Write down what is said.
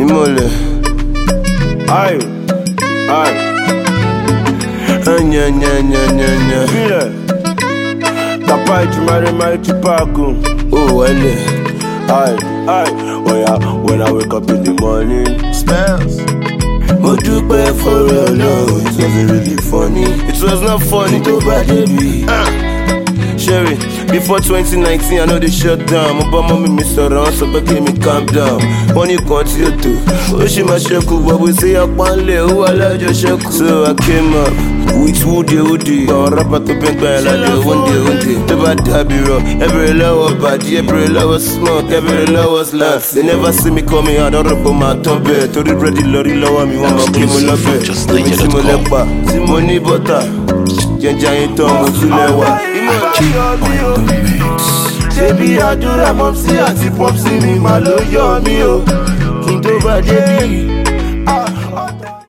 Imole. Aye. Nya. Papa, you marry Chipaku. Oh, well. Aye. Oh yeah, when I wake up in the morning, smells. What do you pay for real? No, it wasn't really funny. It was not funny to bad baby. Sherry, before 2019, I know they shut down. My mommy miss around, so back me calm down. When you continue to, oh she my sheku, but we say up one lay, who allowed your sheku. So I came up with Woody. Or rapper to bend by like one day. The bad habiro, every lower body, every lower smoke, every lower slap. They never see me coming out, don't rub my tongue. To the ready lorry lower me, one more game of love. Simone butter. Giant tongue to lewa. Ṣebí àdúrà mọ́mísí àti pọ́psí mi máa ló yọ mí o. Kí n tó bá débi.